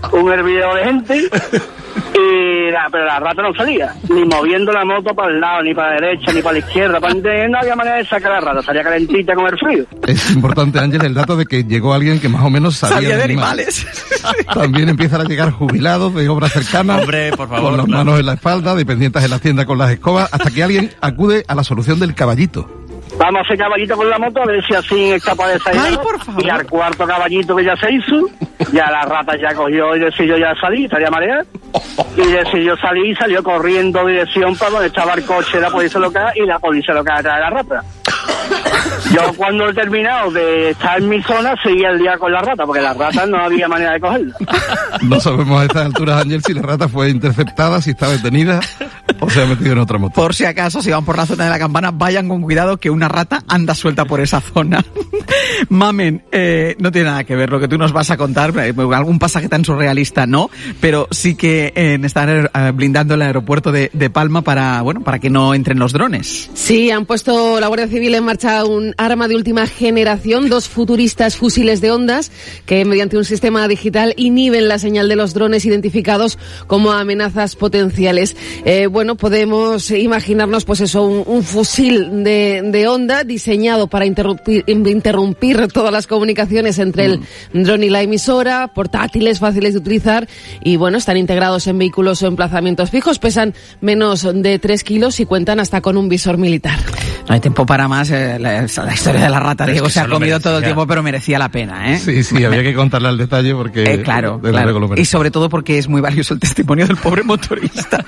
un hervidero de gente. Pero la rata no salía, ni moviendo la moto para el lado, ni para la derecha, ni para la izquierda. No había manera de sacar la rata, salía calentita con el frío. Es importante, Ángel, el dato de que llegó alguien que más o menos sabía de animales. También empiezan a llegar jubilados de obra cercana. Hombre, por favor, con las manos en la espalda, dependientes en la tienda con las escobas, hasta que alguien acude a la solución del caballito. Vamos a hacer caballito con la moto, a ver si así es capaz de salir. Ay, por favor. Y al cuarto caballito que ya se hizo, ya la rata ya cogió y decidió ya salir, salía marear. Y decidió salir y salió corriendo dirección para donde estaba el coche de la policía local y la policía local atrás de la rata. Yo cuando he terminado de estar en mi zona seguía el día con la rata, porque la rata no había manera de cogerla. No sabemos a estas alturas, Ángel, si la rata fue interceptada, si está detenida o se ha metido en otra moto. Por si acaso, si van por la zona de la Campana, vayan con cuidado que una rata anda suelta por esa zona. Mamen, no tiene nada que ver lo que tú nos vas a contar, algún pasaje tan surrealista no, pero sí que están blindando el aeropuerto de Palma para que no entren los drones. Sí, han puesto la Guardia Civil en marcha un arma de última generación, 2 futuristas fusiles de ondas que mediante un sistema digital inhiben la señal de los drones identificados como amenazas potenciales. Podemos imaginarnos pues eso, un fusil de onda diseñado para interrumpir todas las comunicaciones entre el dron y la emisora, portátiles fáciles de utilizar y están integrados en vehículos o emplazamientos fijos, pesan menos de 3 kilos y cuentan hasta con un visor militar. No hay tiempo para más, la historia de la rata, Diego, se ha comido todo el tiempo, pero merecía la pena, ¿eh? Sí, había que contarle al detalle porque... Claro. Y sobre todo porque es muy valioso el testimonio del pobre motorista.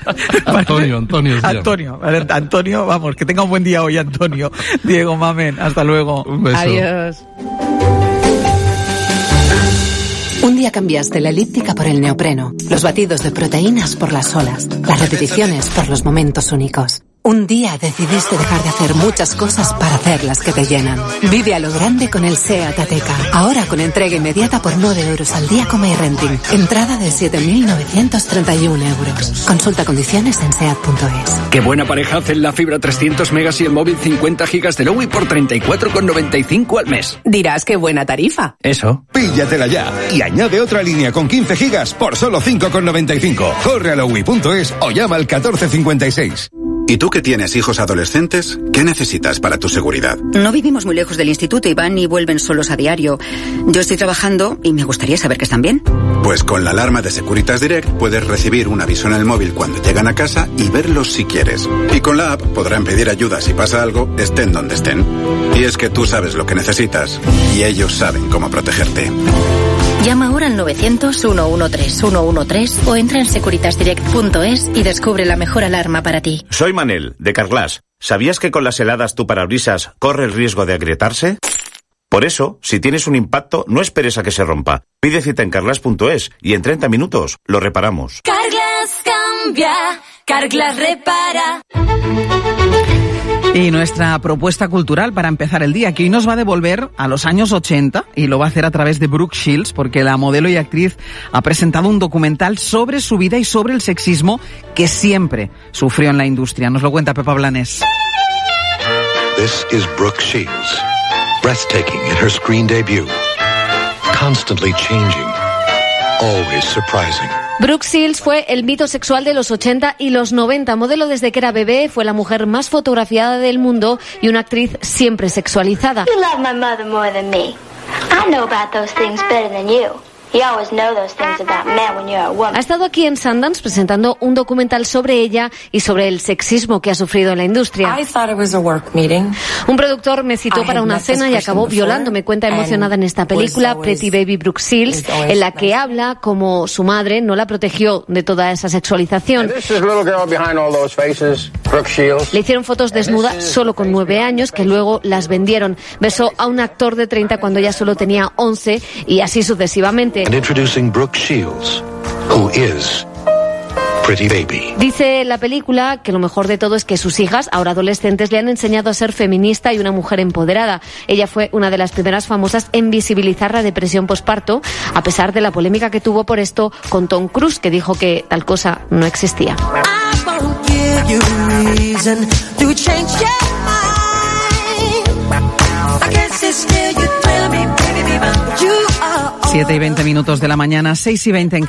Antonio, vamos, que tenga un buen día hoy, Antonio. Diego, Mamen, hasta luego. Un beso. Adiós. Un día cambiaste la elíptica por el neopreno, los batidos de proteínas por las olas, las repeticiones por los momentos únicos. Un día decidiste dejar de hacer muchas cosas para hacer las que te llenan. Vive a lo grande con el SEAT Ateca. Ahora con entrega inmediata por 9 euros al día con MyRenting. Entrada de 7.931 euros. Consulta condiciones en SEAT.es. Qué buena pareja hacen la fibra 300 megas y el móvil 50 gigas de Lowy por 34,95 al mes. Dirás qué buena tarifa. Eso. Píllatela ya y añade otra línea con 15 gigas por solo 5,95. Corre a lowy.es o llama al 1456. ¿Y tú que tienes hijos adolescentes? ¿Qué necesitas para tu seguridad? No vivimos muy lejos del instituto y van y vuelven solos a diario. Yo estoy trabajando y me gustaría saber que están bien. Pues con la alarma de Securitas Direct puedes recibir un aviso en el móvil cuando llegan a casa y verlos si quieres. Y con la app podrán pedir ayuda si pasa algo, estén donde estén. Y es que tú sabes lo que necesitas y ellos saben cómo protegerte. Llama ahora al 900-113-113 o entra en securitasdirect.es y descubre la mejor alarma para ti. Soy Manel, de Carglass. ¿Sabías que con las heladas tu parabrisas corre el riesgo de agrietarse? Por eso, si tienes un impacto, no esperes a que se rompa. Pide cita en carglass.es y en 30 minutos lo reparamos. Carglass cambia, Carglass repara. Y nuestra propuesta cultural para empezar el día, que hoy nos va a devolver a los años 80 y lo va a hacer a través de Brooke Shields, porque la modelo y actriz ha presentado un documental sobre su vida y sobre el sexismo que siempre sufrió en la industria. Nos lo cuenta Pepa Blanes. This is Brooke Shields, breathtaking in her screen debut, constantly changing, always surprising. Brooke Shields fue el mito sexual de los 80 y los 90. Modelo desde que era bebé, fue la mujer más fotografiada del mundo y una actriz siempre sexualizada. You love my mother more than me. I know about those things better than you. You always know those things about men when you're a woman. Ha estado aquí en Sundance presentando un documental sobre ella y sobre el sexismo que ha sufrido en la industria. I thought it was a work meeting. Un productor me citó para una cena y acabó violándome. Cuenta emocionada en esta película, Pretty Baby Brooke Shields, en la que habla como su madre no la protegió de toda esa sexualización. Le hicieron fotos desnuda solo con 9 años que luego las vendieron. Besó a un actor de 30 cuando ella solo tenía 11 y así sucesivamente. And introducing Brooke Shields, who is Pretty Baby. Dice la película que lo mejor de todo es que sus hijas, ahora adolescentes, le han enseñado a ser feminista y una mujer empoderada. Ella fue una de las primeras famosas en visibilizar la depresión posparto, a pesar de la polémica que tuvo por esto con Tom Cruise, que dijo que tal cosa no existía. 7:20 de la mañana, 6:20 en